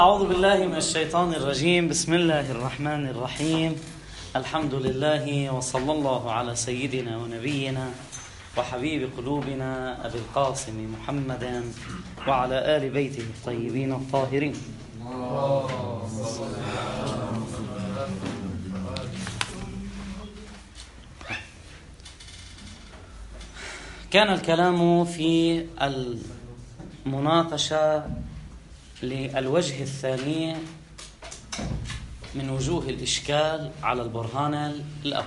أعوذ بالله من الشيطان الرجيم. بسم الله الرحمن الرحيم. الحمد لله وصلى الله على سيدنا ونبينا وحبيب قلوبنا أبي القاسم محمد وعلى آل بيته الطيبين الطاهرين. كان الكلام في المناقشة للوجه الثاني من وجوه الإشكال على البرهان الأول.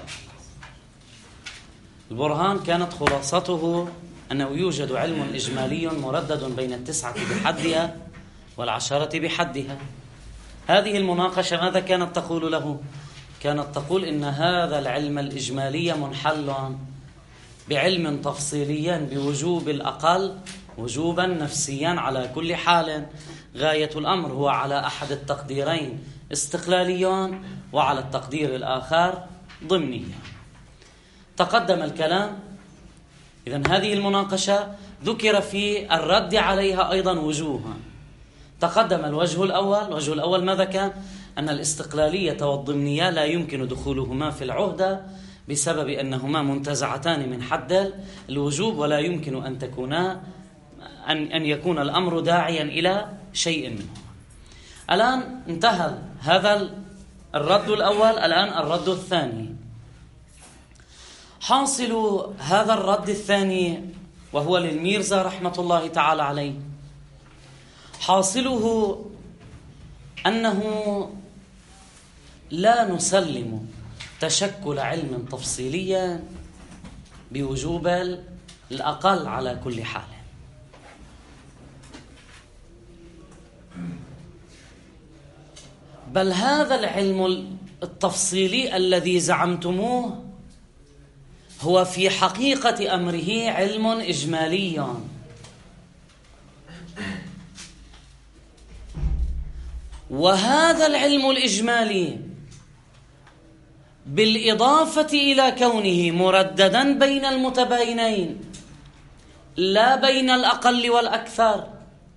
البرهان كانت خلاصته أنه يوجد علم إجمالي مردد بين 9 بحدها و10 بحدها. هذه المناقشة ماذا كانت تقول له؟ كانت تقول إن هذا العلم الإجمالي منحل بعلم تفصيلي بوجوب الأقل وجوبا نفسيا على كل حال. غاية الأمر هو على أحد التقديرين استقلاليا وعلى التقدير الآخر ضمنيا. تقدم الكلام. إذن هذه المناقشة ذكر في الرد عليها أيضا وجوها. تقدم الوجه الأول ماذا كان؟ أن الاستقلالية والضمنية لا يمكن دخولهما في العهدة بسبب أنهما منتزعتان من حد الوجوب، ولا يمكن أن يكون الأمر داعيا إلى شيء منهما. الآن انتهى هذا الرد الأول. الآن الرد الثاني. حاصل هذا الرد الثاني وهو للميرزا رحمة الله تعالى عليه، حاصله أنه لا نسلم تشكل علم تفصيليا بوجوب الأقل على كل حال، بل هذا العلم التفصيلي الذي زعمتموه هو في حقيقة أمره علم إجمالي، وهذا العلم الإجمالي بالإضافة إلى كونه مرددا بين المتباينين لا بين الأقل والأكثر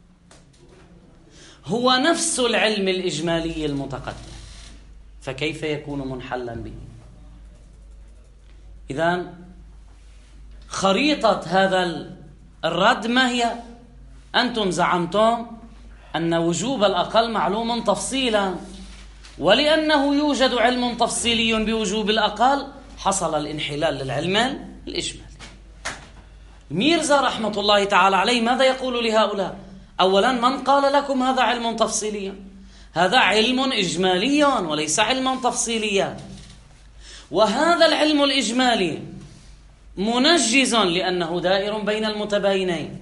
هو نفس العلم الإجمالي المتقدم، فكيف يكون منحلا به؟ إذن خريطة هذا الرد ما هي؟ أنتم زعمتم أن وجوب الأقل معلوم تفصيلا، ولأنه يوجد علم تفصيلي بوجوب الأقل حصل الانحلال للعلم الإجمالي. ميرزا رحمة الله تعالى عليه ماذا يقول لهؤلاء؟ أولا، من قال لكم هذا علم تفصيلي؟ هذا علم إجمالي وليس علما تفصيليا، وهذا العلم الإجمالي منجز لأنه دائر بين المتباينين.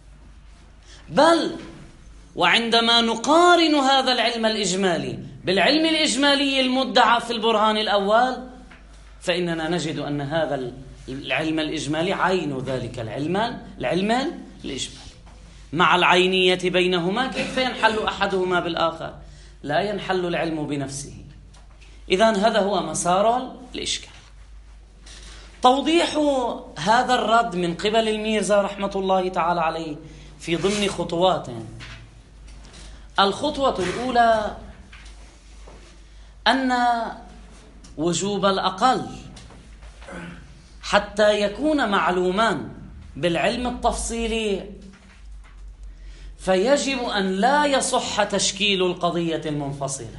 بل وعندما نقارن هذا العلم الإجمالي بالعلم الإجمالي المدعى في البرهان الأول فإننا نجد أن هذا العلم الإجمالي عين ذلك العلم الإجمالي. مع العينية بينهما كيف ينحل أحدهما بالآخر؟ لا ينحل العلم بنفسه. إذن هذا هو مسار الإشكال. توضيح هذا الرد من قبل الميرزا رحمة الله تعالى عليه في ضمن خطوات. الخطوة الأولى أن وجوب الأقل حتى يكون معلوما بالعلم التفصيلي فيجب أن لا يصح تشكيل القضية المنفصلة.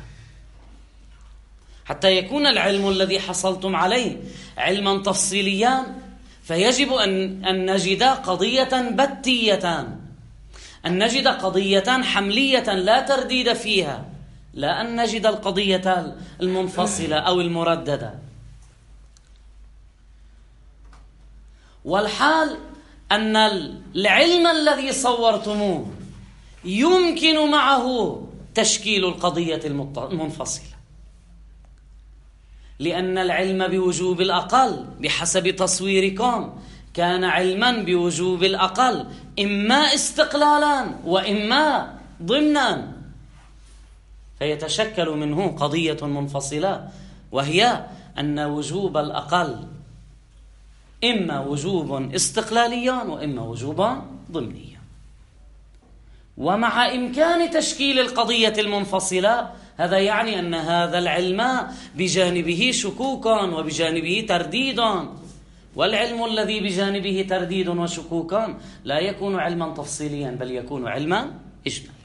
حتى يكون العلم الذي حصلتم عليه علما تفصيليا فيجب أن نجد قضية بتية، أن نجد قضية حملية لا ترديد فيها، لا أن نجد القضية المنفصلة أو المرددة. والحال أن العلم الذي صورتموه يمكن معه تشكيل القضية المنفصلة، لأن العلم بوجوب الأقل بحسب تصويركم كان علما بوجوب الأقل إما استقلالا وإما ضمنا، فيتشكل منه قضية منفصلة، وهي أن وجوب الأقل إما وجوب استقلالي وإما وجوب ضمني. ومع إمكان تشكيل القضية المنفصلة، هذا يعني أن هذا العلم بجانبه شكوك وبجانبه ترديد، والعلم الذي بجانبه ترديد وشكوك لا يكون علما تفصيليا بل يكون علما إجماليا.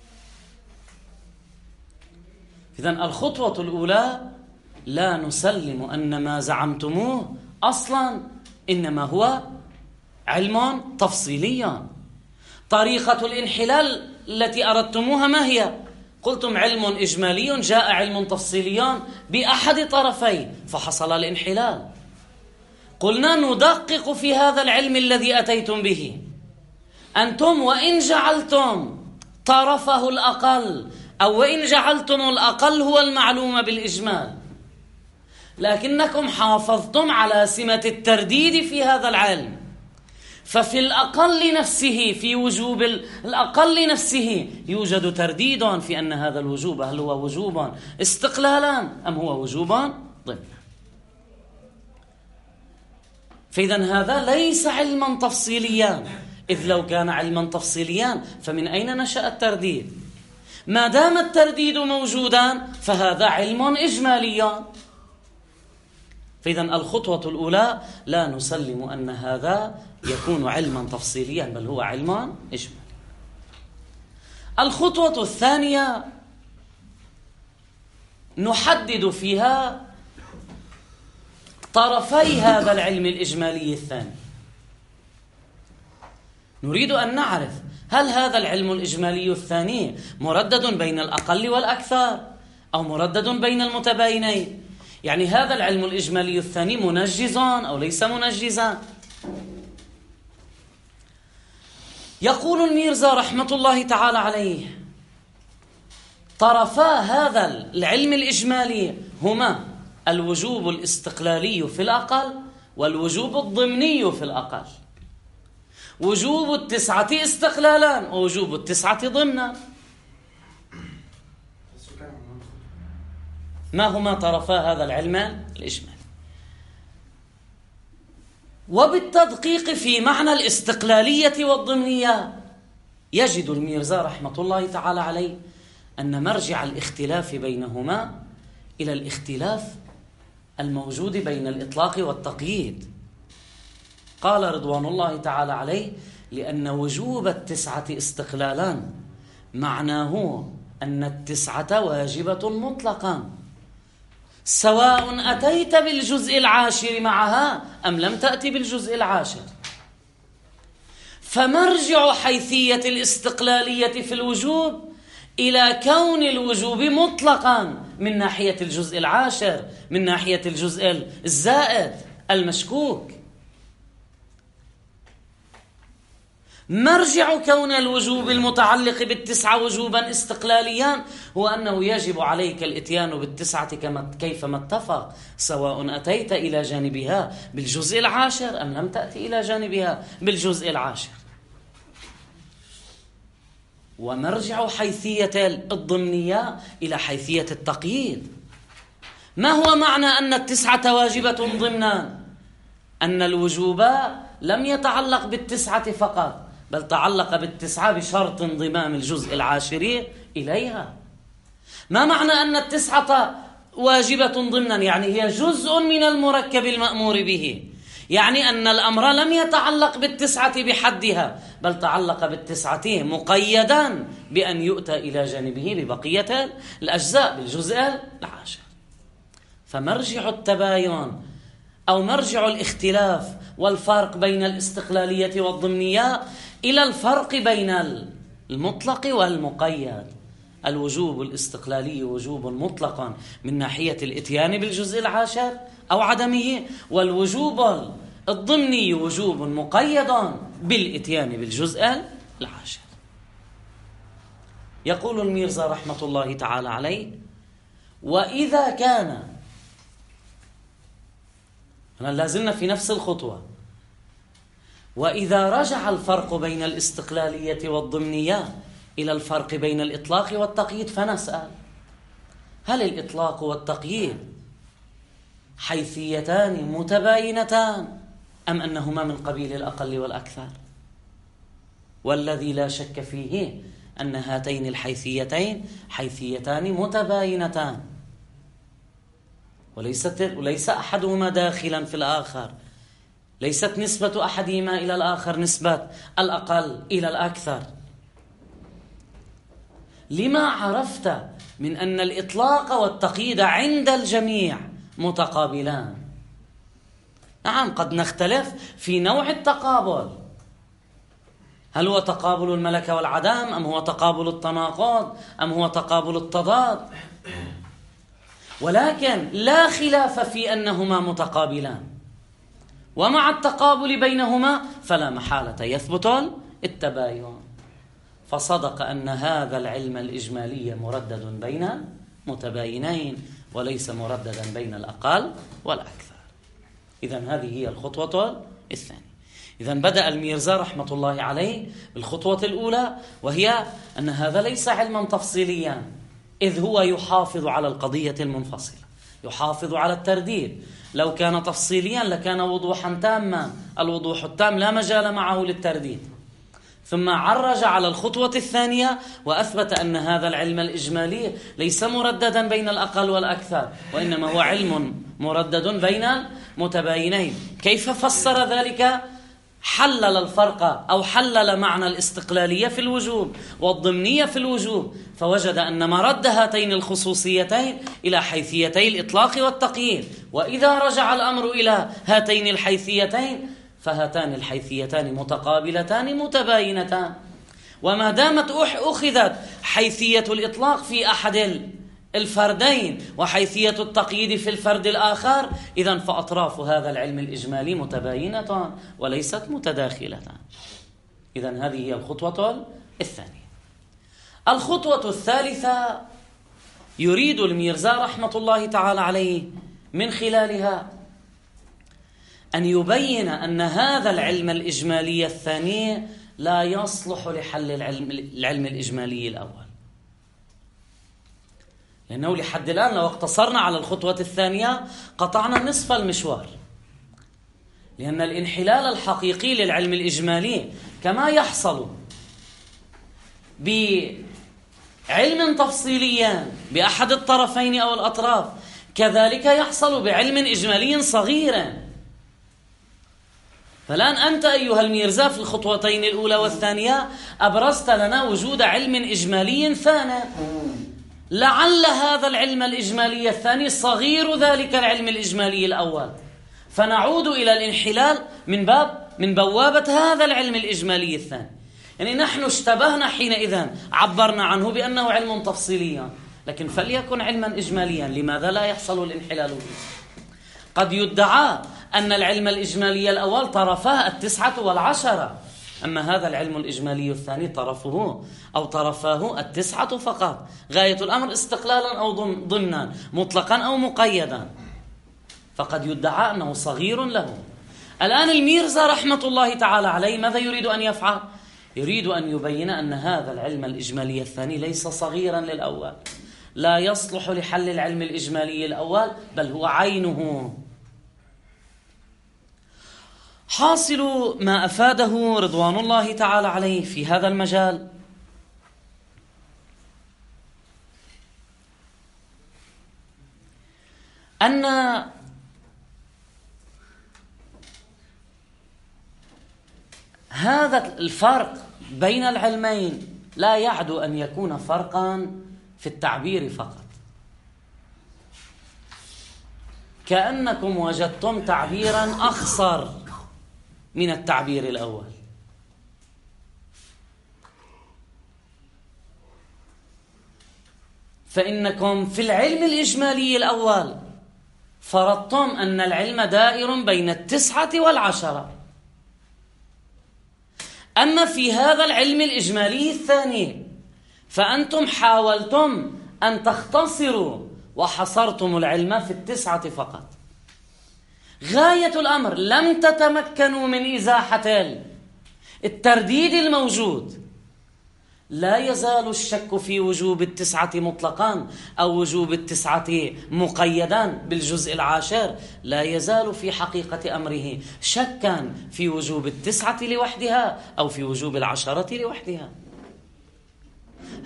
إذن الخطوة الأولى: لا نسلم أن ما زعمتموه أصلا إنما هو علم تفصيلي. طريقة الانحلال التي أردتموها ما هي؟ قلتم علم إجمالي جاء علم تفصيلي بأحد طرفيه فحصل الانحلال. قلنا ندقق في هذا العلم الذي أتيتم به. أنتم وإن جعلتم طرفه الأقل أو وإن جعلتم الأقل هو المعلوم بالإجمال، لكنكم حافظتم على سمة الترديد في هذا العلم. ففي الأقل نفسه، في وجوب الأقل نفسه، يوجد ترديد في أن هذا الوجوب هل هو وجوبا استقلالا أم هو وجوبا ضمنا. فإذن هذا ليس علما تفصيليا، إذ لو كان علما تفصيليا فمن أين نشأ الترديد؟ ما دام الترديد موجودا فهذا علم إجمالي. فإذن الخطوة الأولى: لا نسلم أن هذا يكون علما تفصيليا بل هو علم إجمالي. الخطوة الثانية نحدد فيها طرفي هذا العلم الإجمالي الثاني. نريد أن نعرف هل هذا العلم الإجمالي الثاني مردد بين الأقل والأكثر أو مردد بين المتباينين؟ يعني هذا العلم الإجمالي الثاني منجزا أو ليس منجزا؟ يقول الميرزا رحمة الله تعالى عليه: طرفا هذا العلم الإجمالي هما الوجوب الاستقلالي في الأقل والوجوب الضمني في الأقل. وجوب التسعة استقلالا ووجوب التسعة ضمنا. ما هما طرفا هذا العلم الإجمالي؟ وبالتدقيق في معنى الاستقلالية والضمنية يجد الميرزا رحمة الله تعالى عليه أن مرجع الاختلاف بينهما إلى الاختلاف الموجود بين الإطلاق والتقييد. قال رضوان الله تعالى عليه: لأن وجوب التسعة استقلالا معناه أن التسعة واجبة مطلقا، سواء أتيت بالجزء العاشر معها أم لم تأتي بالجزء العاشر. فمرجع حيثية الاستقلالية في الوجوب إلى كون الوجوب مطلقا من ناحية الجزء العاشر، من ناحية الجزء الزائد المشكوك. مرجع كون الوجوب المتعلق بالتسعة وجوبا استقلاليا هو أنه يجب عليك الإتيان بالتسعة كيفما اتفق، سواء أتيت إلى جانبها بالجزء العاشر أم لم تأتي إلى جانبها بالجزء العاشر. ومرجع حيثية الضمنية إلى حيثية التقييد. ما هو معنى أن التسعة واجبة ضمنا؟ أن الوجوب لم يتعلق بالتسعة فقط بل تعلق بالتسعة بشرط انضمام الجزء العاشر إليها. ما معنى أن التسعة واجبة ضمنا؟ يعني هي جزء من المركب المأمور به، يعني أن الأمر لم يتعلق بالتسعة بحدها بل تعلق بالتسعة مقيدا بأن يؤتى إلى جانبه ببقية الأجزاء بالجزء العاشر. فمرجع التباين أو مرجع الاختلاف والفرق بين الاستقلالية والضمنية إلى الفرق بين المطلق والمقيد. الوجوب الاستقلالي وجوب مطلقا من ناحية الإتيان بالجزء العاشر أو عدمه، والوجوب الضمني وجوب مقيدا بالإتيان بالجزء العاشر. يقول الميرزا رحمة الله تعالى عليه: وإذا كان، لازلنا في نفس الخطوة، وإذا رجع الفرق بين الاستقلالية والضمنية إلى الفرق بين الإطلاق والتقييد فنسأل: هل الإطلاق والتقييد حيثيتان متباينتان أم أنهما من قبيل الأقل والأكثر؟ والذي لا شك فيه أن هاتين الحيثيتين حيثيتان متباينتان، وليس أحدهما داخلا في الآخر، ليست نسبة أحدهما إلى الآخر نسبة الأقل إلى الأكثر. لما عرفت من أن الإطلاق والتقييد عند الجميع متقابلان. نعم، قد نختلف في نوع التقابل، هل هو تقابل الملكة والعدم، أم هو تقابل التناقض، أم هو تقابل التضاد، ولكن لا خلاف في أنهما متقابلان، ومع التقابل بينهما فلا محالة يثبت التباين. فصدق أن هذا العلم الإجمالي مردد بين متباينين وليس مرددا بين الأقل والأكثر. إذن هذه هي الخطوة الثانية. إذن بدأ الميرزا رحمة الله عليه بالخطوة الأولى، وهي أن هذا ليس علما تفصيليا، إذ هو يحافظ على القضية المنفصلة، يحافظ على الترديد. لو كان تفصيليا لكان وضوحا تاما، الوضوح التام لا مجال معه للترديد. ثم عرج على الخطوة الثانية وأثبت أن هذا العلم الإجمالي ليس مرددا بين الأقل والأكثر، وإنما هو علم مردد بين متباينين. كيف فسر ذلك؟ حلل الفرق أو حلل معنى الاستقلالية في الوجوب والضمنية في الوجوب، فوجد أن مرد هاتين الخصوصيتين إلى حيثيتي الإطلاق والتقييد. وإذا رجع الأمر إلى هاتين الحيثيتين فهاتان الحيثيتان متقابلتان متباينتان. وما دامت أخذت حيثية الإطلاق في أحد الفردين وحيثية التقييد في الفرد الآخر، إذن فأطراف هذا العلم الإجمالي متباينة وليست متداخلة. إذن هذه هي الخطوة الثانية. الخطوة الثالثة يريد الميرزا رحمة الله تعالى عليه من خلالها أن يبين أن هذا العلم الإجمالي الثاني لا يصلح لحل العلم الإجمالي الأول، لأنه لحد الآن لو اقتصرنا على الخطوة الثانية قطعنا نصف المشوار، لأن الانحلال الحقيقي للعلم الإجمالي كما يحصل بعلم تفصيلي بأحد الطرفين أو الأطراف، كذلك يحصل بعلم إجمالي صغير. فالآن أنت أيها الميرزا في الخطوتين الأولى والثانية أبرزت لنا وجود علم إجمالي ثاني، لعل هذا العلم الإجمالي الثاني صغير ذلك العلم الإجمالي الأول، فنعود إلى الانحلال من بوابة هذا العلم الإجمالي الثاني. يعني نحن اشتبهنا حينئذ، عبرنا عنه بأنه علم تفصيلي، لكن فليكن علما إجماليا، لماذا لا يحصل الانحلال به؟ قد يدعى أن العلم الإجمالي الأول طرفاه 9 و10، أما هذا العلم الإجمالي الثاني طرفاه 9 فقط. غاية الأمر استقلالا أو ضمنا، مطلقا أو مقيدا، فقد يدعى أنه صغير له. الآن الميرزا رحمة الله تعالى عليه ماذا يريد أن يفعل؟ يريد أن يبين أن هذا العلم الإجمالي الثاني ليس صغيرا للأول، لا يصلح لحل العلم الإجمالي الأول، بل هو عينه. حاصل ما أفاده رضوان الله تعالى عليه في هذا المجال أن هذا الفرق بين العلمين لا يعدو أن يكون فرقا في التعبير فقط. كأنكم وجدتم تعبيرا أخصر من التعبير الأول، فإنكم في العلم الإجمالي الأول فرضتم أن العلم دائر بين 9 و10، أما في هذا العلم الإجمالي الثاني فأنتم حاولتم أن تختصروا وحصرتم العلم في 9 فقط. غاية الأمر لم تتمكنوا من إزاحة الترديد الموجود. لا يزال الشك في وجوب 9 مطلقا أو وجوب 9 مقيدا بالجزء العاشر، لا يزال في حقيقة أمره شكا في وجوب 9 لوحدها أو في وجوب 10 لوحدها.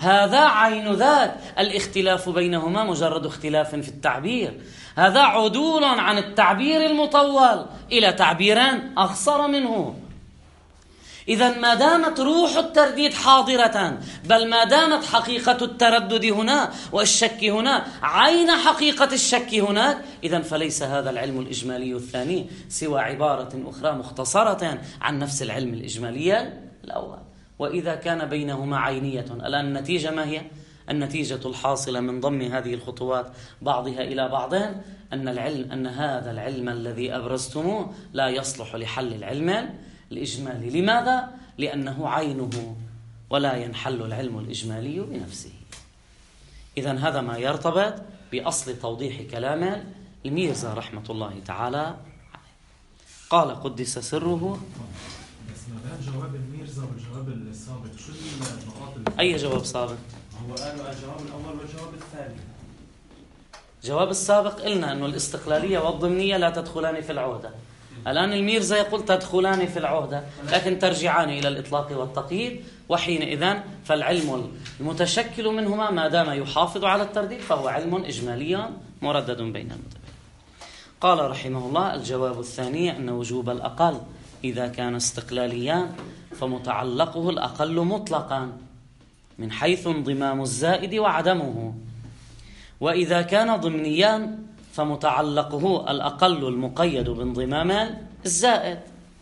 هذا عين ذاك. الاختلاف بينهما مجرد اختلاف في التعبير. هذا عدول عن التعبير المطول إلى تعبيران أخصر منه. إذا ما دامت روح الترديد حاضرة، بل ما دامت حقيقة التردد هنا والشك هنا عين حقيقة الشك هناك، إذا فليس هذا العلم الإجمالي الثاني سوى عبارة أخرى مختصرة عن نفس العلم الإجمالي الأول. وإذا كان بينهما عينية، الآن النتيجة ما هي؟ النتيجة الحاصلة من ضم هذه الخطوات بعضها إلى بعض أن هذا العلم الذي أبرزتموه لا يصلح لحل العلم الإجمالي. لماذا؟ لأنه عينه ولا ينحل العلم الإجمالي بنفسه. إذن هذا ما يرتبط بأصل توضيح كلام الميرزا رحمة الله تعالى. قال قدس سره. بس ما بين جواب الميرزا والجواب السابق شو النقاط؟ أي جواب سابق؟ هو قالوا الجواب الأول والجواب الثاني. جواب السابق قلنا أنه الاستقلالية والضمنية لا تدخلان في العهدة. الآن الميرزا يقول تدخلان في العهدة لكن ترجعان إلى الإطلاق والتقييد، وحينئذ فالعلم المتشكل منهما ما دام يحافظ على الترديد فهو علم إجمالي مردد بين المتبين. قال رحمه الله: الجواب الثاني أن وجوب الأقل إذا كان استقلاليا فمتعلقه الأقل مطلقا من حيث انضمام الزائد وعدمه، وإذا كان ضمنيا فمتعلقه الأقل المقيد بانضمام الزائد.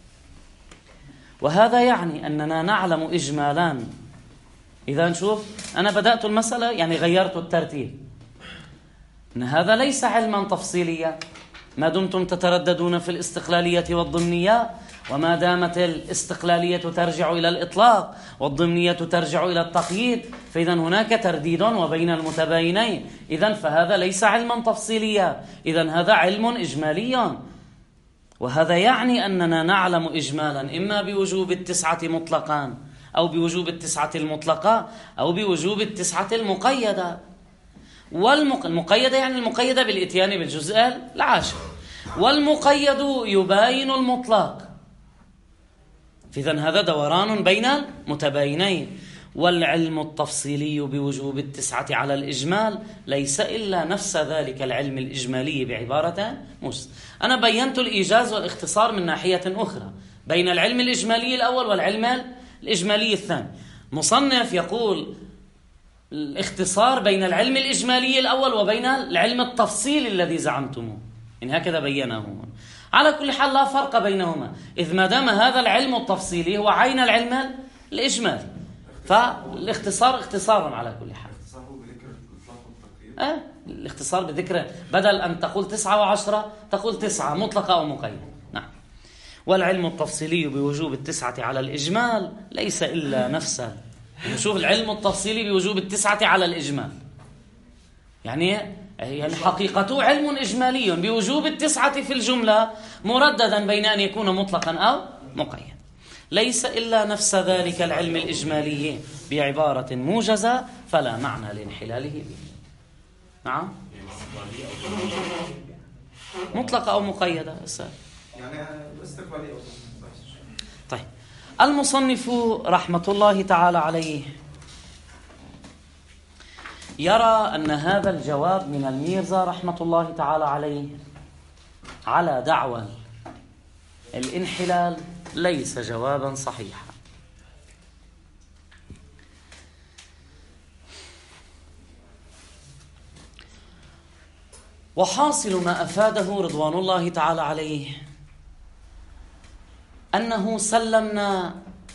وهذا يعني أننا نعلم إجمالا. إذا نشوف أنا بدأت المسألة يعني غيرت الترتيب، أن هذا ليس علما تفصيليا ما دمتم تترددون في الاستقلالية والضمنية، وما دامت الاستقلالية ترجع إلى الإطلاق والضمنية ترجع إلى التقييد، فإذا هناك ترديد وبين المتباينين. إذن فهذا ليس علما تفصيليا، إذن هذا علم إجمالي. وهذا يعني أننا نعلم إجمالا إما بوجوب التسعة مطلقا أو بوجوب التسعة المطلقة أو بوجوب التسعة المقيدة. والمقيدة يعني المقيدة بالإتيان بالجزء العاشر، والمقيد يباين المطلق. إذن هذا دوران بين المتباينين. والعلم التفصيلي بوجوب التسعة على الإجمال ليس إلا نفس ذلك العلم الإجمالي بعبارة موجز. أنا بينت الإيجاز والاختصار من ناحية أخرى بين العلم الإجمالي الأول والعلم الإجمالي الثاني. مصنف يقول الاختصار بين العلم الإجمالي الأول وبين العلم التفصيلي الذي زعمتموه، إن هكذا بيناه. على كل حال لا فرق بينهما، إذ ما دام هذا العلم التفصيلي هو عين العلم الإجمالي، فالاختصار اختصار على كل حال. الاختصار بذكر، بدل أن تقول 9 و10 تقول 9 مطلقة أو مقيدة. نعم. والعلم التفصيلي بوجوب التسعة على الإجمال ليس إلا نفسه. نشوف العلم التفصيلي بوجوب التسعة على الإجمال يعني حقيقته علم إجمالي بوجوب التسعة في الجملة مرددا بين أن يكون مطلقا أو مقيد، ليس إلا نفس ذلك العلم الإجمالي بعبارة موجزة فلا معنى لانحلاله به. نعم، مطلقة أو مقيدة يعني استقبالية. طيب، المصنف رحمة الله تعالى عليه يرى أن هذا الجواب من الميرزا رحمة الله تعالى عليه على دعوى الانحلال ليس جوابا صحيحا. وحاصل ما أفاده رضوان الله تعالى عليه أنه سلمنا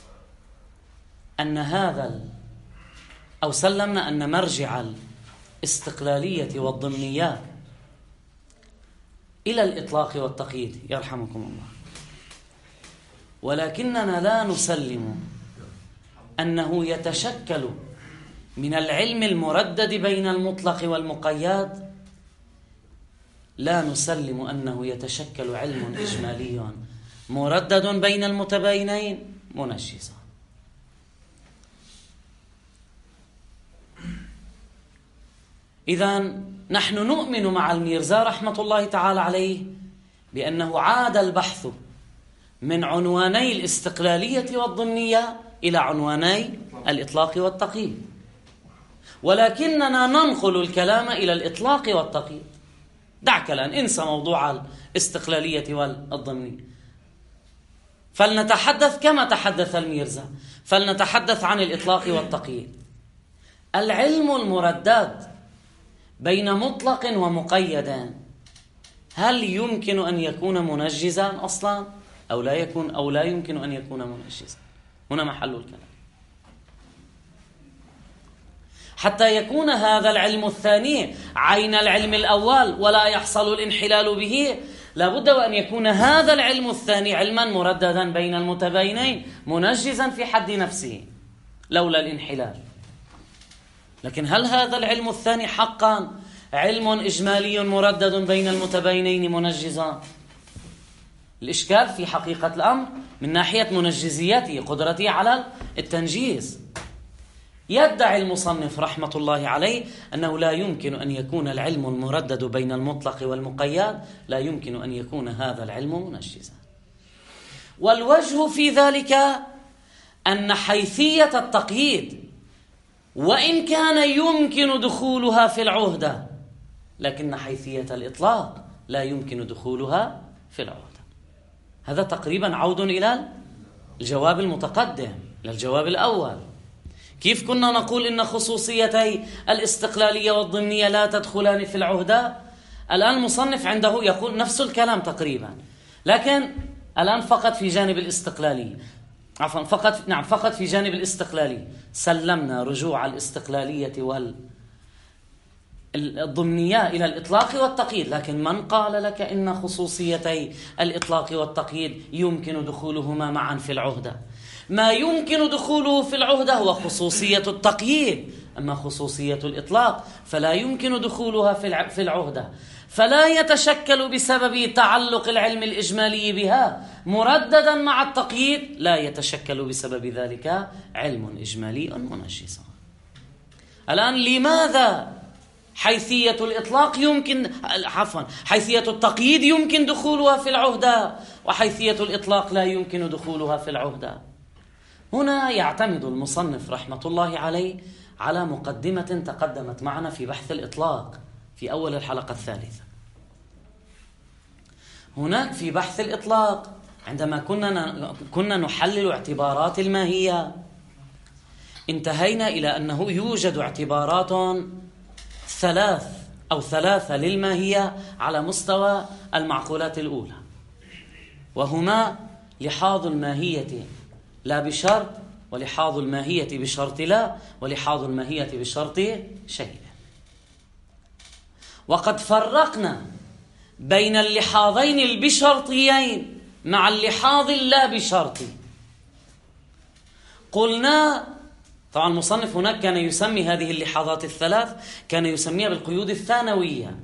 أن مرجع الاستقلالية والضمنية إلى الإطلاق والتقييد يرحمكم الله، ولكننا لا نسلم أنه يتشكل من العلم المردد بين المطلق والمقيد، لا نسلم أنه يتشكل علم إجمالي مردد بين المتباينين منجزا. إذن نحن نؤمن مع الميرزا رحمة الله تعالى عليه بأنه عاد البحث من عنواني الاستقلالية والضمنية إلى عنواني الإطلاق والتقييد. ولكننا ننقل الكلام إلى الإطلاق والتقييد. دعك الآن، انسى موضوع الاستقلالية والضمنية، فلنتحدث كما تحدث الميرزا، فلنتحدث عن الإطلاق والتقييد. العلم المردد بين مطلق ومقيد هل يمكن أن يكون منجزا أصلا أو لا يمكن أن يكون منجزا؟ هنا محل الكلام. حتى يكون هذا العلم الثاني عين العلم الأول ولا يحصل الانحلال به، لابد وأن يكون هذا العلم الثاني علما مرددا بين المتباينين منجزا في حد نفسه لولا الانحلال. لكن هل هذا العلم الثاني حقا علم إجمالي مردد بين المتباينين منجزا؟ الإشكال في حقيقة الأمر من ناحية منجزيته، قدرته على التنجيز. يدعي المصنف رحمة الله عليه أنه لا يمكن أن يكون العلم المردد بين المطلق والمقيد، لا يمكن أن يكون هذا العلم منجزا. والوجه في ذلك أن حيثية التقييد وإن كان يمكن دخولها في العهدة، لكن حيثية الإطلاق لا يمكن دخولها في العهدة. هذا تقريبا عود إلى الجواب المتقدم، إلى الجواب الأول. كيف كنا نقول إن خصوصيتي الاستقلالية والضمنية لا تدخلان في العهدة؟ الآن المصنف عنده يقول نفس الكلام تقريبا، لكن الآن فقط في جانب الاستقلالية، فقط في جانب الاستقلالية سلمنا رجوع الاستقلالية والضمنية إلى الإطلاق والتقييد. لكن من قال لك إن خصوصيتي الإطلاق والتقييد يمكن دخولهما معا في العهدة؟ ما يمكن دخوله في العهدة هو خصوصية التقييد، أما خصوصية الإطلاق فلا يمكن دخولها في العهدة، فلا يتشكل بسبب تعلق العلم الإجمالي بها مرددا مع التقييد، لا يتشكل بسبب ذلك علم إجمالي منجز. الآن لماذا حيثية الإطلاق حيثية التقييد يمكن دخولها في العهدة وحيثية الإطلاق لا يمكن دخولها في العهدة؟ هنا يعتمد المصنف رحمة الله عليه على مقدمة تقدمت معنا في بحث الإطلاق في أول الحلقة الثالثة. هناك في بحث الإطلاق عندما كنا نحلل اعتبارات الماهية، انتهينا إلى أنه يوجد اعتبارات ثلاثة للماهية على مستوى المعقولات الأولى، وهما لحاظ الماهية لا بشرط، ولحاظ الماهية بشرط لا، ولحاظ الماهية بشرط شيء. وقد فرقنا بين اللحاظين البشرطيين مع اللحاظ اللا بشرطي. قلنا طبعا المصنف هناك كان يسمي هذه اللحاظات الثلاث، كان يسميها بالقيود الثانوية.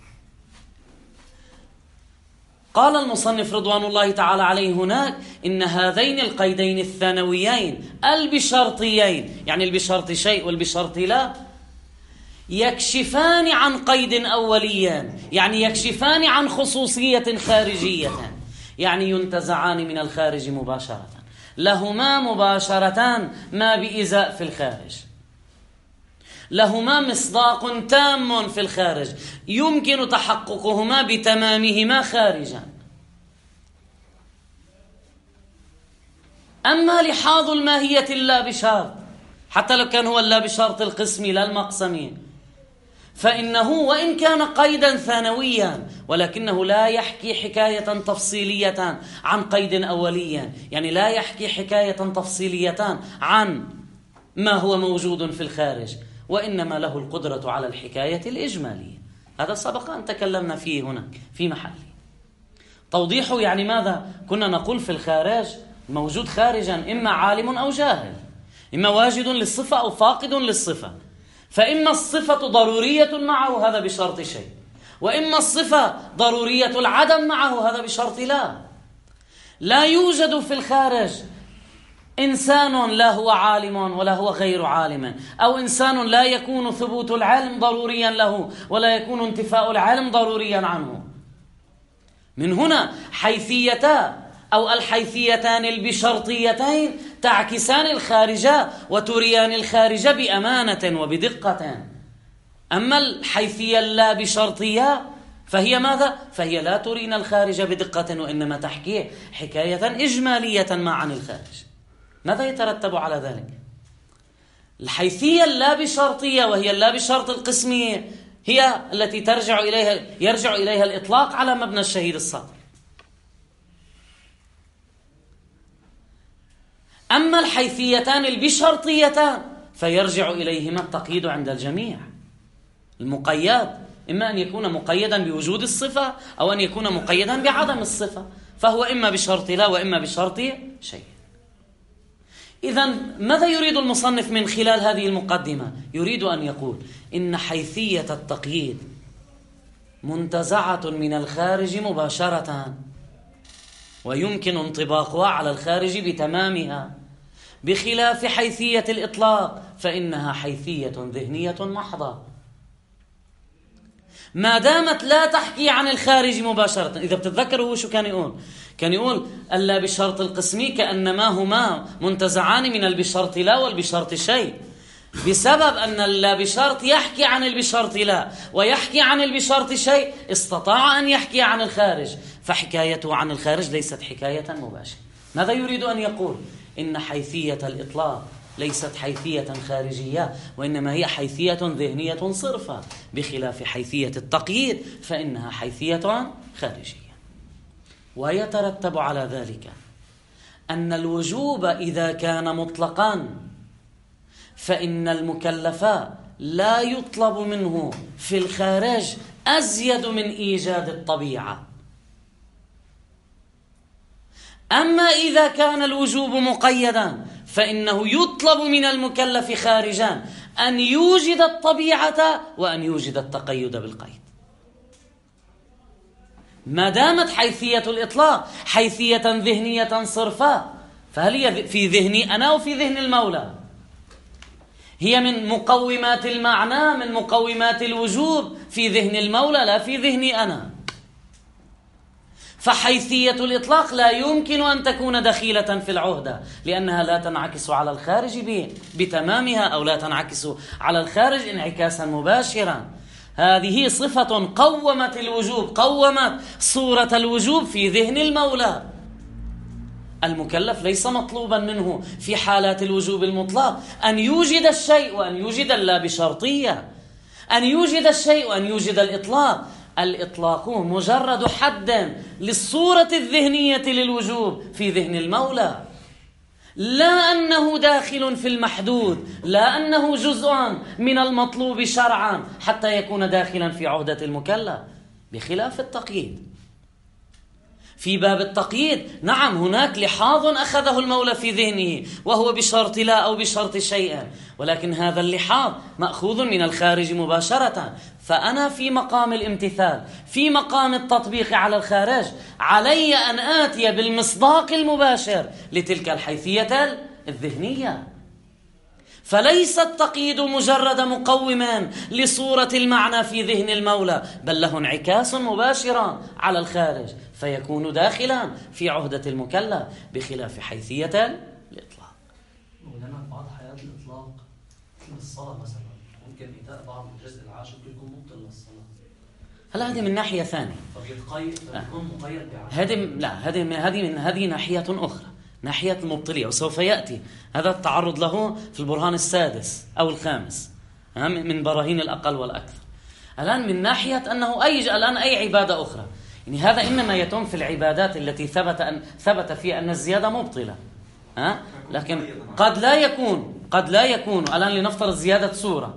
قال المصنف رضوان الله تعالى عليه هناك إن هذين القيدين الثانويين البشرطيين، يعني البشرط شيء والبشرط لا، يكشفان عن قيد أوليا، يعني يكشفان عن خصوصية خارجية، يعني ينتزعان من الخارج مباشرة، لهما مباشرة ما بإزاء في الخارج، لهما مصداق تام في الخارج، يمكن تحققهما بتمامهما خارجا. أما لحاظ الماهية اللا بشرط، حتى لو كان هو اللا بشرط القسمي لا المقسمي، فإنه وإن كان قيدا ثانويا ولكنه لا يحكي حكاية تفصيلية عن قيد أوليا، يعني لا يحكي حكاية تفصيلية عن ما هو موجود في الخارج، وإنما له القدرة على الحكاية الإجمالية. هذا سبق أن تكلمنا فيه هناك في محله. توضيحه يعني ماذا؟ كنا نقول في الخارج موجود خارجا إما عالم أو جاهل، إما واجد للصفة أو فاقد للصفة، فإما الصفة ضرورية معه هذا بشرط شيء، وإما الصفة ضرورية العدم معه هذا بشرط لا. لا يوجد في الخارج إنسان لا هو عالم ولا هو غير عالم، أو إنسان لا يكون ثبوت العلم ضروريا له ولا يكون انتفاء العلم ضروريا عنه. من هنا حيثيتا أو الحيثيتان البشرطيتين تعكسان الخارج وتريان الخارج بأمانة وبدقة. أما الحيثية اللا بشرطية فهي ماذا؟ فهي لا ترينا الخارج بدقة، وإنما تحكي حكاية إجمالية ما عن الخارج. ماذا يترتب على ذلك؟ الحيثية اللا بشرطية، وهي اللا بشرط القسمية، هي التي يرجع إليها الإطلاق على مبنى الشهيد الصادق. أما الحيثيتان البشرطيتان فيرجع إليهما التقييد عند الجميع. المقيد إما أن يكون مقيدا بوجود الصفة أو أن يكون مقيدا بعدم الصفة، فهو إما بشرط لا وإما بشرط شيء. إذن ماذا يريد المصنف من خلال هذه المقدمة؟ يريد أن يقول إن حيثية التقييد منتزعة من الخارج مباشرة، ويمكن انطباقها على الخارج بتمامها، بخلاف حيثية الإطلاق فإنها حيثية ذهنية محضة ما دامت لا تحكي عن الخارج مباشرة. إذا بتتذكروا شو كان يقول؟ كان يقول ألا بشرط القسمي كأنما هما منتزعان من البشرط لا والبشرط شيء، بسبب أن اللا بشرط يحكي عن البشرط لا ويحكي عن البشرط شيء، استطاع أن يحكي عن الخارج، فحكايته عن الخارج ليست حكاية مباشرة. ماذا يريد أن يقول؟ إن حيثية الإطلاق ليست حيثية خارجية، وإنما هي حيثية ذهنية صرفة، بخلاف حيثية التقييد فإنها حيثية خارجية. ويترتب على ذلك أن الوجوب إذا كان مطلقا فإن المكلف لا يطلب منه في الخارج أزيد من إيجاد الطبيعة. أما إذا كان الوجوب مقيدا فإنه يطلب من المكلف خارجا أن يوجد الطبيعة وأن يوجد التقيد بالقيد. ما دامت حيثية الإطلاق حيثية ذهنية صرفة، فهل هي في ذهني أنا وفي ذهن المولى؟ هي من مقومات المعنى، من مقومات الوجوب في ذهن المولى لا في ذهني أنا. فحيثية الإطلاق لا يمكن أن تكون دخيلة في العهدة، لأنها لا تنعكس على الخارج بتمامها، أو لا تنعكس على الخارج انعكاسا مباشرا. هذه صفة قومت الوجوب، قومت صورة الوجوب في ذهن المولى. المكلف ليس مطلوبا منه في حالات الوجوب المطلق أن يوجد الشيء وأن يوجد اللا بشرطية، أن يوجد الشيء وأن يوجد الإطلاق. الإطلاق مجرد حد للصورة الذهنية للوجوب في ذهن المولى، لا أنه داخل في المحدود، لا أنه جزء من المطلوب شرعا حتى يكون داخلا في عهدة المكلف، بخلاف التقييد. في باب التقييد نعم هناك لحاظ أخذه المولى في ذهنه وهو بشرط لا أو بشرط شيء، ولكن هذا اللحاظ مأخوذ من الخارج مباشرة. فأنا في مقام الامتثال، في مقام التطبيق على الخارج، علي أن آتي بالمصداق المباشر لتلك الحيثية الذهنية. فليس التقييد مجرد مقوما لصورة المعنى في ذهن المولى، بل له انعكاس مباشر على الخارج، فيكون داخلا في عهدة المكلف، بخلاف حيثية الإطلاق. مولانا بعض حياة الإطلاق مثل الصلاة مثلا ممكن إيتاء بعض الجزء العاشر يكون مبطل للصلاة. هلا هذه من ناحية ثانية. فبيتقيد فيكون مقيد بعشر. هذه ناحية أخرى، ناحية المبطلية، وسوف يأتي هذا التعرض له في البرهان السادس أو الخامس من براهين الأقل والأكثر. الآن من ناحية أنه الآن أي عبادة أخرى، يعني هذا إنما يتم في العبادات التي ثبت فيها أن الزيادة مبطلة، لكن قد لا يكون الآن لنفترض زيادة سورة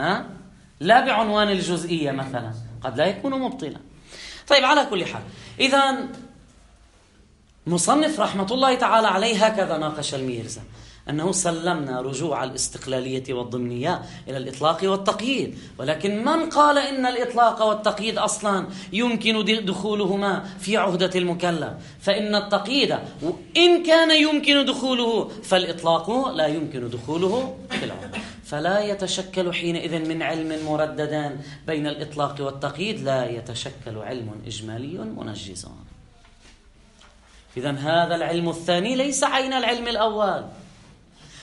لا بعنوان الجزئية مثلا، قد لا يكون مبطلا. طيب على كل حال، إذن مصنف رحمة الله تعالى عليه هكذا ناقش الميرزا، أنه سلمنا رجوع الاستقلالية والضمنية إلى الإطلاق والتقييد، ولكن من قال إن الإطلاق والتقييد أصلا يمكن دخولهما في عهدة المكلف؟ فإن التقييد إن كان يمكن دخوله فالإطلاق لا يمكن دخوله في العهدة، فلا يتشكل حينئذ من علم مرددان بين الإطلاق والتقييد، لا يتشكل علم إجمالي منجز. إذن هذا العلم الثاني ليس عين العلم الأول،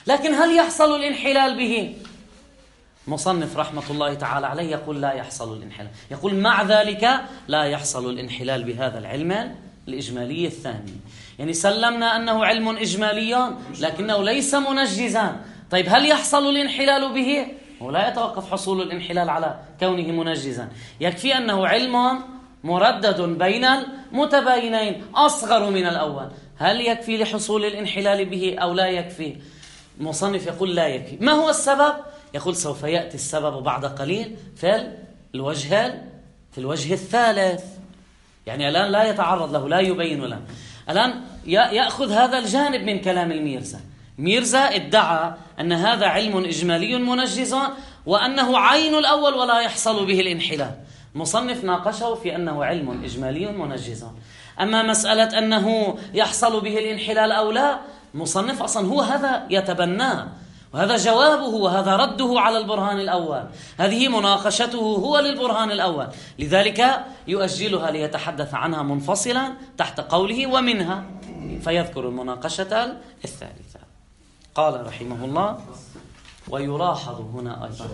لكن هل يحصل الانحلال به؟ مصنف رحمة الله تعالى عليه يقول لا يحصل الانحلال، يقول مع ذلك لا يحصل الانحلال بهذا العلم الإجمالي الثاني. يعني سلمنا أنه علم إجمالي لكنه ليس منجزا. طيب هل يحصل الانحلال به؟ ولا يتوقف حصول الانحلال على كونه منجزا، يكفي أنه علم مردد بين المتباينين أصغر من الأول. هل يكفي لحصول الانحلال به أو لا يكفي؟ مصنف يقول لا يكفي. ما هو السبب؟ يقول سوف يأتي السبب بعد قليل في الوجه الثالث. يعني الآن لا يتعرض له، لا يبين له. الآن يأخذ هذا الجانب من كلام الميرزا. ميرزا ادعى أن هذا علم إجمالي منجز وأنه عين الأول ولا يحصل به الانحلال. مصنف ناقشه في أنه علم إجمالي منجز. أما مسألة أنه يحصل به الانحلال أو لا، مصنف أصلا هو هذا يتبناه، وهذا جوابه وهذا رده على البرهان الأول. هذه مناقشته هو للبرهان الأول، لذلك يؤجلها ليتحدث عنها منفصلا تحت قوله ومنها، فيذكر المناقشة الثالثة. قال رحمه الله: ويلاحظ هنا أيضا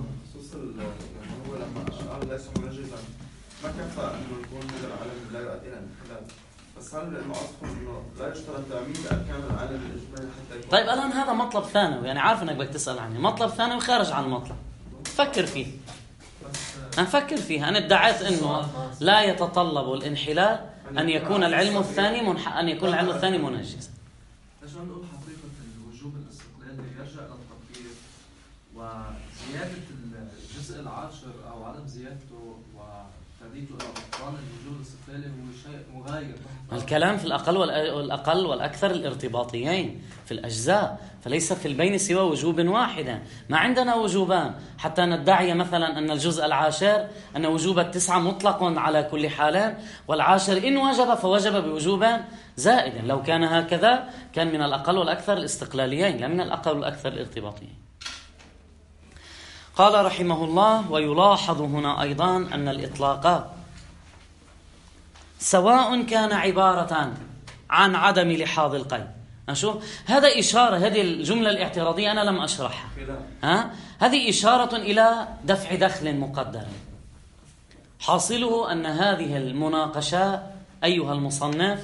هو لما قال ليس منجزا ما كفى انه يكون من العالم لا يؤدي الى الانحلال، بس هل لانه اصلا انه لا يشترط تعميد اركان العالم الاجمالي حتى يكون؟ طيب الان هذا مطلب ثانوي، يعني عارف انك بدك تسال عنه، مطلب ثانوي خارج عن المطلب. فكر فيه، نفكر فيه. انا ادعيت انه لا يتطلب الانحلال ان يكون العلم الثاني منجزا. عشان نقول حقيقه الوجوب الاستقلالي يرجع الى التطبيق وزياده الجزء العاشر او عدم زيادته وتعديته الى بطلان الوجوب الاستقلالي هو شيء مغاير. الكلام في الأقل والأكثر الارتباطيين في الأجزاء، فليس في البين سوى وجوب واحدا. ما عندنا وجوبان حتى ندعي مثلا أن الجزء العاشر أن وجوب التسعة مطلق على كل حال، والعاشر إن وجب فوجب بوجوب زائد. لو كان هكذا كان من الأقل والأكثر الاستقلاليين لا من الأقل والأكثر الارتباطيين. قال رحمه الله: ويلاحظ هنا أيضا أن الإطلاق سواء كان عبارة عن عدم لحاظ القيد. أشوف هذا إشارة، هذه الجملة الاعتراضية أنا لم أشرحها، هذه إشارة إلى دفع دخل مقدر. حاصله أن هذه المناقشة أيها المصنف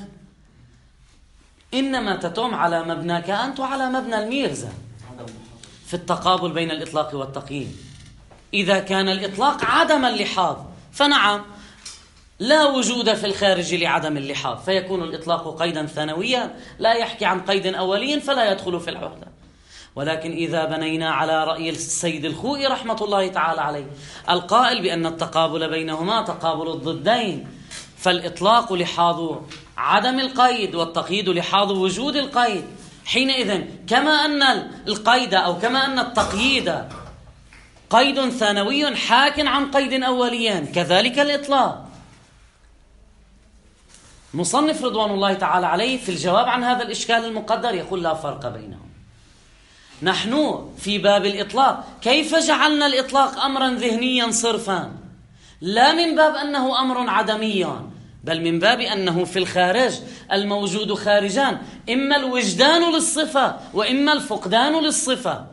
إنما تتم على مبناك أنت وعلى مبنى الميرزا في التقابل بين الإطلاق والتقييد. إذا كان الإطلاق عدم اللحاظ فنعم لا وجود في الخارج لعدم اللحاظ، فيكون الإطلاق قيدا ثانويا لا يحكي عن قيد أولي فلا يدخل في العهدة. ولكن إذا بنينا على رأي السيد الخوئي رحمة الله تعالى عليه القائل بأن التقابل بينهما تقابل الضدين، فالإطلاق لحاظ عدم القيد والتقييد لحاظ وجود القيد، حينئذ كما أن القيد أو كما أن التقييد قيد ثانوي حاك عن قيد أولي كذلك الإطلاق. مصنف رضوان الله تعالى عليه في الجواب عن هذا الإشكال المقدر يقول لا فرق بينهم. نحن في باب الإطلاق كيف جعلنا الإطلاق أمرا ذهنيا صرفا؟ لا من باب أنه أمر عدمي، بل من باب أنه في الخارج الموجود خارجان، إما الوجدان للصفة وإما الفقدان للصفة.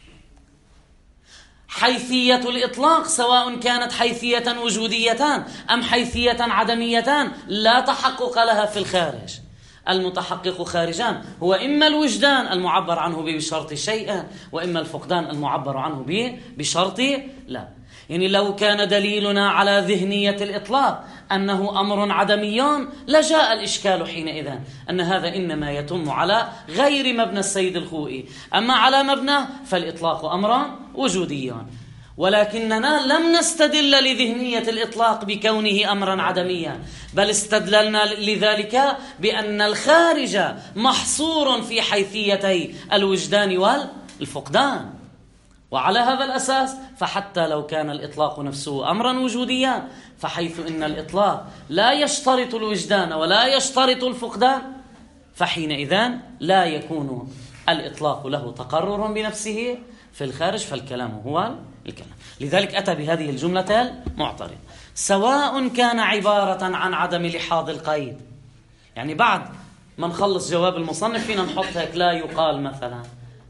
حيثية الإطلاق سواء كانت حيثية وجوديتان أم حيثية عدميتان لا تحقق لها في الخارج. المتحقق خارجان هو إما الوجدان المعبر عنه به بشرط شيء وإما الفقدان المعبر عنه به بشرط لا. يعني لو كان دليلنا على ذهنية الإطلاق أنه أمر عدمي لجاء الإشكال حينئذ أن هذا إنما يتم على غير مبنى السيد الخوئي، أما على مبنى فالإطلاق أمر وجودي. ولكننا لم نستدل لذهنية الإطلاق بكونه أمرا عدميا، بل استدللنا لذلك بأن الخارج محصور في حيثيتي الوجدان والفقدان. وعلى هذا الأساس فحتى لو كان الإطلاق نفسه أمرا وجوديا، فحيث إن الإطلاق لا يشترط الوجدان ولا يشترط الفقدان، فحينئذ لا يكون الإطلاق له تقرر بنفسه في الخارج، فالكلام هو الكلام. لذلك أتى بهذه الجملة المعترضة: سواء كان عبارة عن عدم لحاظ القيد. يعني بعد ما نخلص جواب المصنف فينا نحط هيك لا يقال مثلا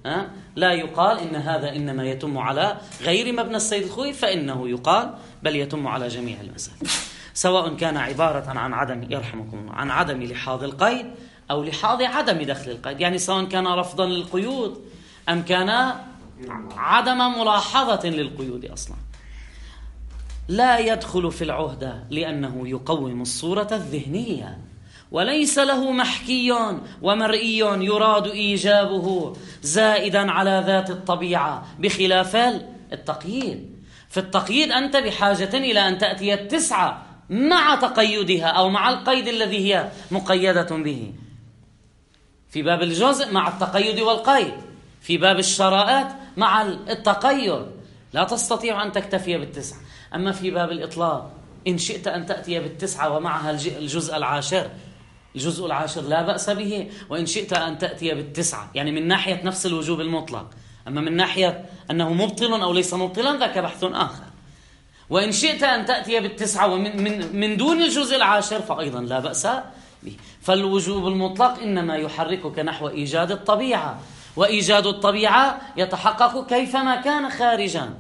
لا يقال إن هذا إنما يتم على غير مبنى السيد الخوئي، فإنه يقال بل يتم على جميع المسائل، سواء كان عبارة عن عدم، يرحمكم الله، عن عدم لحاظ القيد أو لحاظ عدم دخل القيد، يعني سواء كان رفضا للقيود أم كان عدم ملاحظة للقيود أصلا. لا يدخل في العهدة لأنه يقوم الصورة الذهنية وليس له محكي ومرئي يراد إيجابه زائدا على ذات الطبيعة، بخلاف التقييد. في التقييد أنت بحاجة إلى أن تأتي 9 مع تقيدها أو مع القيد الذي هي مقيدة به. في باب الجزء مع التقيد والقيد، في باب الشرائط مع التقيد، لا تستطيع أن تكتفي بال9. أما في باب الإطلاق إن شئت أن تأتي بال9 ومعها الجزء العاشر لا بأس به، وإن شئت أن تأتي بال9، يعني من ناحية نفس الوجوب المطلق. أما من ناحية أنه مبطل أو ليس مبطلا ذاك بحث آخر. وإن شئت أن تأتي بال9 ومن دون الجزء العاشر فأيضا لا بأس به. فالوجوب المطلق إنما يحركك نحو إيجاد الطبيعة، وإيجاد الطبيعة يتحقق كيفما كان خارجا.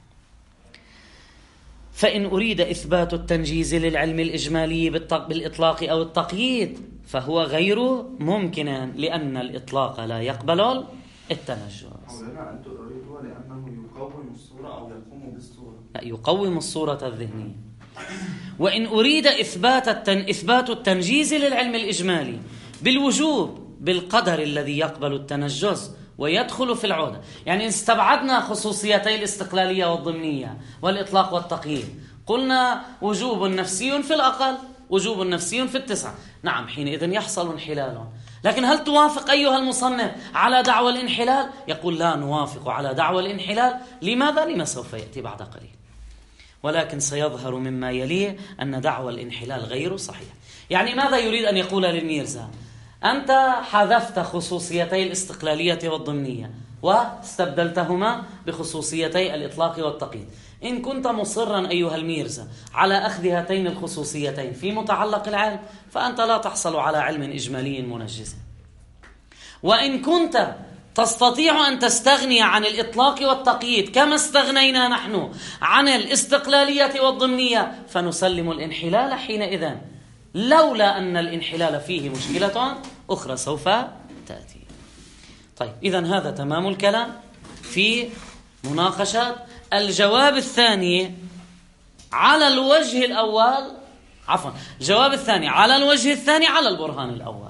فإن أريد إثبات التنجيز للعلم الإجمالي بالإطلاق أو التقييد فهو غير ممكن، لأن الإطلاق لا يقبل التنجز. أنت أريده لأنه يقوم الصورة أو يقوم بالصورة، لا، يقوم الصورة الذهنية. وإن أريد إثبات التنجيز للعلم الإجمالي بالوجوب بالقدر الذي يقبل التنجز ويدخل في العهدة، يعني استبعدنا خصوصيتي الاستقلالية والضمنية والإطلاق والتقييد، قلنا وجوب نفسي في الأقل، وجوب نفسي في ال9. نعم، حينئذ يحصل انحلال. لكن هل توافق أيها المصنف على دعوى الانحلال؟ يقول لا نوافق على دعوى الانحلال. لماذا؟ لما سوف يأتي بعد قليل. ولكن سيظهر مما يليه أن دعوى الانحلال غير صحيح. يعني ماذا يريد أن يقول للميرزا؟ أنت حذفت خصوصيتي الاستقلالية والضمنية واستبدلتهما بخصوصيتي الإطلاق والتقييد. إن كنت مصرا أيها الميرزا على أخذ هاتين الخصوصيتين في متعلق العلم فأنت لا تحصل على علم إجمالي منجز. وإن كنت تستطيع أن تستغني عن الإطلاق والتقييد كما استغنينا نحن عن الاستقلالية والضمنية فنسلم الانحلال حينئذ، لولا أن الانحلال فيه مشكلة أخرى سوف تأتي. طيب، إذن هذا تمام الكلام في مناقشة الجواب الثاني على الوجه الأول، الجواب الثاني على الوجه الثاني على البرهان الأول.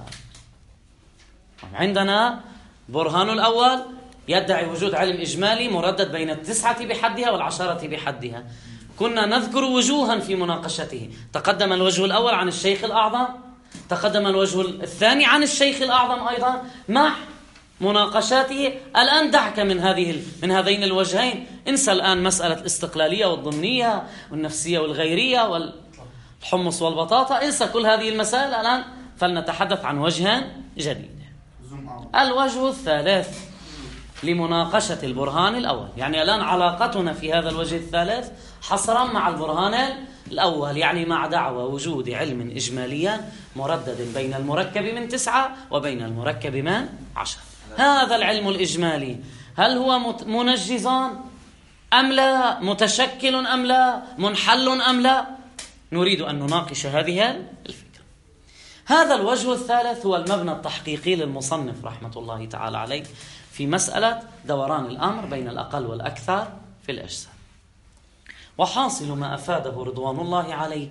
عندنا برهان الأول يدعي وجود علم إجمالي مردد بين 9 بحدها و10 بحدها. كنا نذكر وجوها في مناقشته، تقدم الوجه الأول عن الشيخ الأعظم، تقدم الوجه الثاني عن الشيخ الأعظم أيضا مع مناقشاته. الآن دعك من هذين الوجهين، انسى الآن مسألة الاستقلالية والضمنية والنفسية والغيرية والحمص والبطاطا، انسى كل هذه المسائل الآن، فلنتحدث عن وجه جديد. الوجه الثالث لمناقشة البرهان الأول، يعني الآن علاقتنا في هذا الوجه الثالث حصرا مع البرهان الأول، يعني مع دعوى وجود علم إجماليا مردد بين المركب من 9 وبين المركب من 10. هذا العلم الإجمالي هل هو منجز أم لا، متشكل أم لا، منحل أم لا؟ نريد أن نناقش هذه الفكرة. هذا الوجه الثالث هو المبنى التحقيقي للمصنف رحمة الله تعالى عليه في مسألة دوران الأمر بين الأقل والأكثر في الأجزاء. وحاصل ما أفاده رضوان الله عليه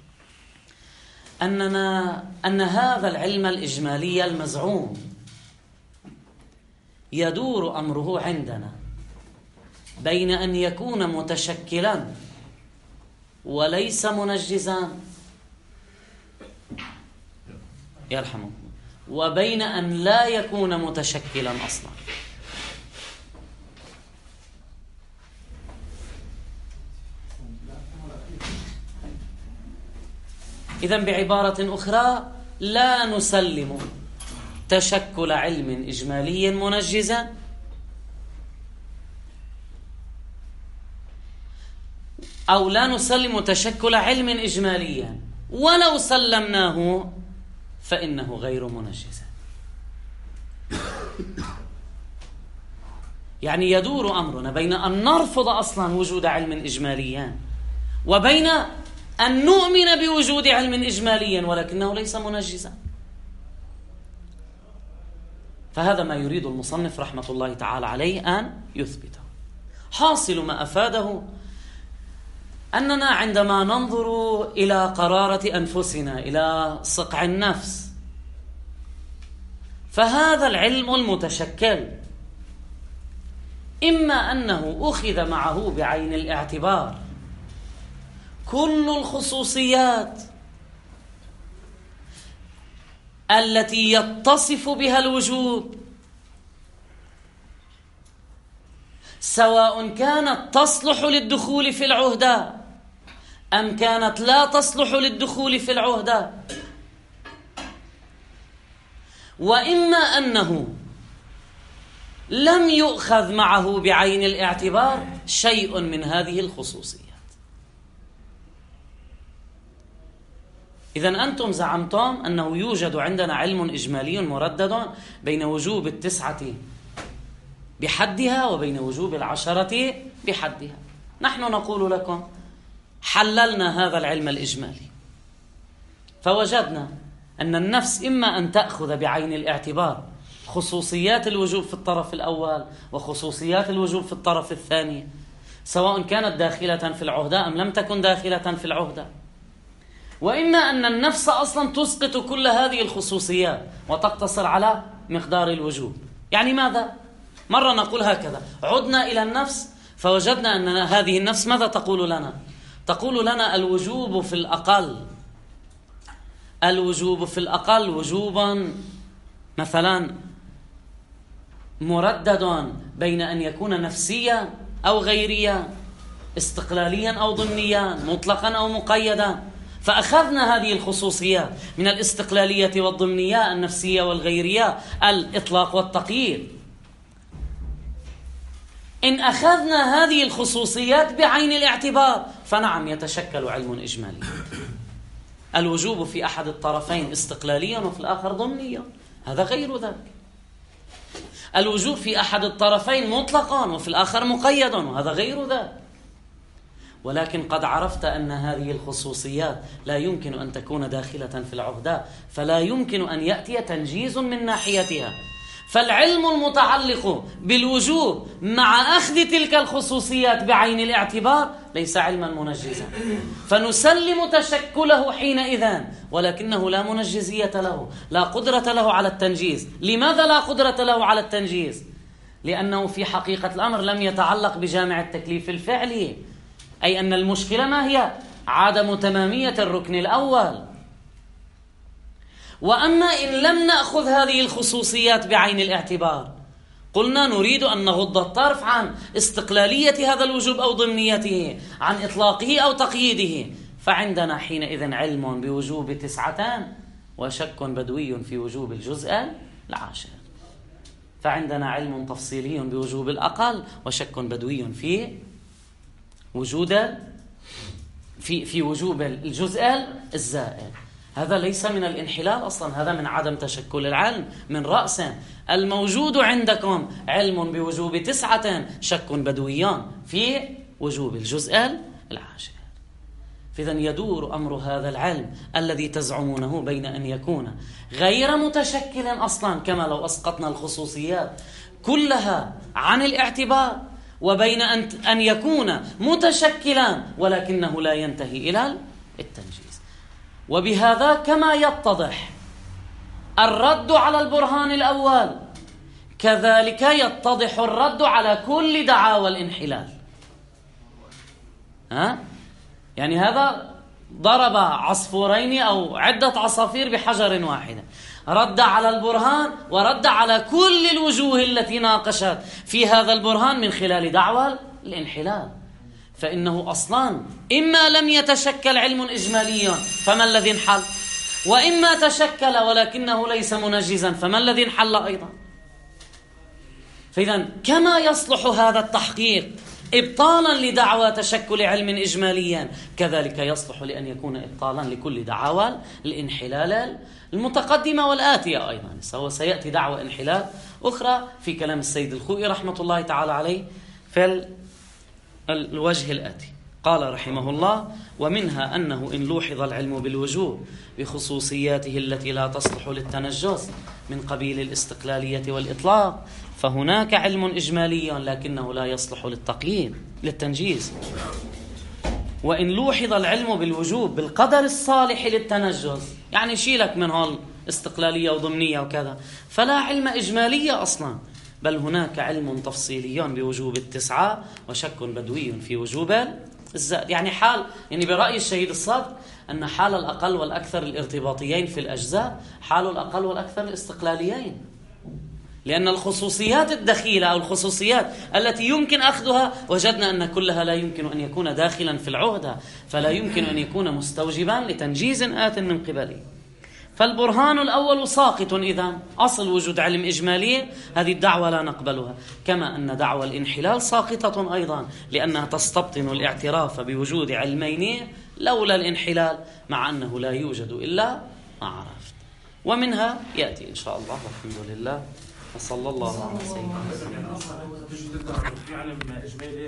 أن هذا العلم الإجمالي المزعوم يدور أمره عندنا بين أن يكون متشكلا وليس منجزا، يرحمه، وبين أن لا يكون متشكلا أصلا. إذن بعبارة أخرى لا نسلم تشكل علم إجمالي منجزا أو لا نسلم تشكل علم إجماليا، ولو سلمناه فإنه غير منجز. يعني يدور أمرنا بين أن نرفض أصلا وجود علم إجمالي وبين أن نؤمن بوجود علم إجمالي ولكنه ليس منجزا. فهذا ما يريد المصنف رحمة الله تعالى عليه أن يثبته. حاصل ما أفاده أننا عندما ننظر إلى قرارة أنفسنا، إلى صقع النفس، فهذا العلم المتشكل إما أنه أخذ معه بعين الاعتبار كل الخصوصيات التي يتصف بها الوجود، سواء كانت تصلح للدخول في العهدة أم كانت لا تصلح للدخول في العهدة، وإما أنه لم يؤخذ معه بعين الاعتبار شيء من هذه الخصوصيات. إذن أنتم زعمتم أنه يوجد عندنا علم إجمالي مردد بين وجوب التسعة بحدها وبين وجوب العشرة بحدها. نحن نقول لكم حللنا هذا العلم الإجمالي فوجدنا أن النفس إما أن تأخذ بعين الاعتبار خصوصيات الوجوب في الطرف الأول وخصوصيات الوجوب في الطرف الثاني، سواء كانت داخلة في العهدة أم لم تكن داخلة في العهدة، وإما أن النفس أصلا تسقط كل هذه الخصوصيات وتقتصر على مقدار الوجوب. يعني ماذا؟ مرة نقول هكذا: عدنا إلى النفس فوجدنا أن هذه النفس ماذا تقول لنا؟ تقول لنا الوجوب في الأقل، الوجوب في الأقل وجوبا مثلا مردد بين أن يكون نفسيا أو غيريا، استقلاليا أو ضمنيا، مطلقا أو مقيدا. فأخذنا هذه الخصوصيات من الاستقلالية والضمنية، النفسية والغيرية، الإطلاق والتقييد. إن أخذنا هذه الخصوصيات بعين الاعتبار فنعم يتشكل علم إجمالي. الوجوب في أحد الطرفين استقلاليا وفي الآخر ضمنيا، هذا غير ذاك. الوجوب في أحد الطرفين مطلقا وفي الآخر مقيدا، وهذا غير ذاك. ولكن قد عرفت أن هذه الخصوصيات لا يمكن أن تكون داخلة في العهدة، فلا يمكن أن يأتي تنجيز من ناحيتها. فالعلم المتعلق بالوجوب مع أخذ تلك الخصوصيات بعين الاعتبار ليس علما منجزا، فنسلم تشكله حينئذ، ولكنه لا منجزية له، لا قدرة له على التنجيز. لماذا لا قدرة له على التنجيز؟ لأنه في حقيقة الأمر لم يتعلق بجامع التكليف الفعلي، أي أن المشكلة ما هي؟ عدم تمامية الركن الأول. وأما إن لم نأخذ هذه الخصوصيات بعين الاعتبار، قلنا نريد أن نغض الطرف عن استقلالية هذا الوجوب أو ضمنيته، عن إطلاقه أو تقييده، فعندنا حينئذ علم بوجوب 9 وشك بدوي في وجوب الجزء العاشر. فعندنا علم تفصيلي بوجوب الأقل وشك بدوي في وجوب الجزء الزائد. هذا ليس من الانحلال أصلا، هذا من عدم تشكل العلم من رأس. الموجود عندكم علم بوجوب 9 شك بدويان في وجوب الجزء العاشر. فإذن يدور أمر هذا العلم الذي تزعمونه بين أن يكون غير متشكل أصلا كما لو أسقطنا الخصوصيات كلها عن الاعتبار، وبين أن يكون متشكلا ولكنه لا ينتهي إلى التنجيز. وبهذا كما يتضح الرد على البرهان الأول، كذلك يتضح الرد على كل دعاوى الانحلال. يعني هذا ضرب عصفورين أو عدة عصافير بحجر واحد، رد على البرهان ورد على كل الوجوه التي ناقشت في هذا البرهان من خلال دعوى الانحلال. فإنه أصلا إما لم يتشكل علم إجمالي فما الذي انحل، وإما تشكل ولكنه ليس منجزا فما الذي انحل أيضا. فإذا كما يصلح هذا التحقيق إبطالا لدعوى تشكل علم إجماليا، كذلك يصلح لأن يكون إبطالا لكل دعاوى الانحلال المتقدمة والآتية أيضا. وسيأتي دعوى انحلال أخرى في كلام السيد الخوئي رحمة الله تعالى عليه في الوجه الآتي. قال رحمه الله: ومنها أنه إن لوحظ العلم بالوجوب بخصوصياته التي لا تصلح للتنجس من قبيل الاستقلالية والإطلاق فهناك علم إجمالي لكنه لا يصلح للتقييد للتنجيز. وإن لوحظ العلم بالوجوب بالقدر الصالح للتنجس، يعني شيلك من هال استقلالية وضمنية وكذا، فلا علم إجمالي أصلا، بل هناك علم تفصيلي بوجوب التسعة وشك بدوي في وجوب الزائد. يعني برأي الشهيد الصادق أن حال الأقل والأكثر الارتباطيين في الأجزاء حال الأقل والأكثر الاستقلاليين، لأن الخصوصيات الدخيلة أو الخصوصيات التي يمكن أخذها وجدنا أن كلها لا يمكن أن يكون داخلا في العهدة، فلا يمكن أن يكون مستوجبا لتنجيز آت من قبله. فالبرهان الأول ساقط إذن، أصل وجود علم إجمالي هذه الدعوة لا نقبلها، كما أن دعوى الانحلال ساقطة أيضا لأنها تستبطن الاعتراف بوجود علمين لولا الانحلال، مع أنه لا يوجد إلا ما عرفت. ومنها يأتي إن شاء الله، والحمد لله، وصلى الله على سيدنا محمد.